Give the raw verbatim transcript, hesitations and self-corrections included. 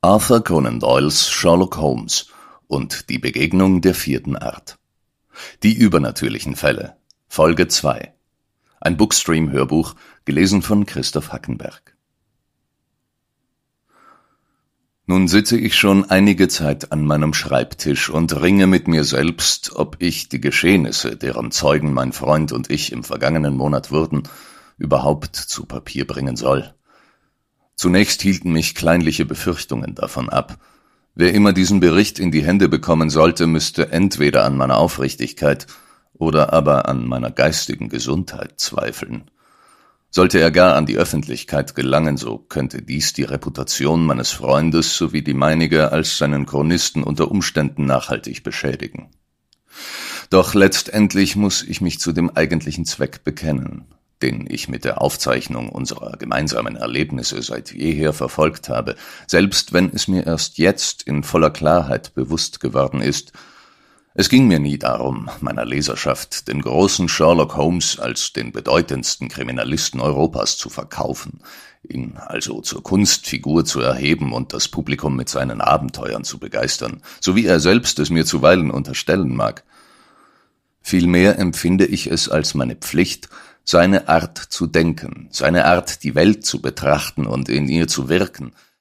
Arthur Conan Doyles Sherlock Holmes und die Begegnung der vierten Art. Die übernatürlichen Fälle. Folge zwei. Ein Bookstream-Hörbuch, gelesen von Christoph Hackenberg. Nun sitze ich schon einige Zeit an meinem Schreibtisch und ringe mit mir selbst, ob ich die Geschehnisse, deren Zeugen mein Freund und ich im vergangenen Monat wurden, überhaupt zu Papier bringen soll. Zunächst hielten mich kleinliche Befürchtungen davon ab. Wer immer diesen Bericht in die Hände bekommen sollte, müsste entweder an meiner Aufrichtigkeit oder aber an meiner geistigen Gesundheit zweifeln. Sollte er gar an die Öffentlichkeit gelangen, so könnte dies die Reputation meines Freundes sowie die meinige als seinen Chronisten unter Umständen nachhaltig beschädigen. Doch letztendlich muss ich mich zu dem eigentlichen Zweck bekennen, den ich mit der Aufzeichnung unserer gemeinsamen Erlebnisse seit jeher verfolgt habe, selbst wenn es mir erst jetzt in voller Klarheit bewusst geworden ist. Es ging mir nie darum, meiner Leserschaft den großen Sherlock Holmes als den bedeutendsten Kriminalisten Europas zu verkaufen, ihn also zur Kunstfigur zu erheben und das Publikum mit seinen Abenteuern zu begeistern, so wie er selbst es mir zuweilen unterstellen mag. Vielmehr empfinde ich es als meine Pflicht, seine Art zu denken, seine Art, die Welt zu betrachten und in ihr zu wirken,